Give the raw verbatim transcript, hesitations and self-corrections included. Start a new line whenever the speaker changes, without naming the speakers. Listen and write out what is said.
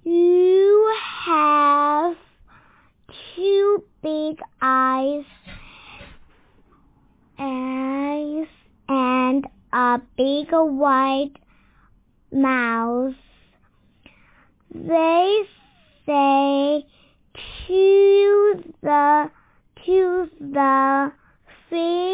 You have two big eyes, eyes and a big white mouth. They say to the to the fish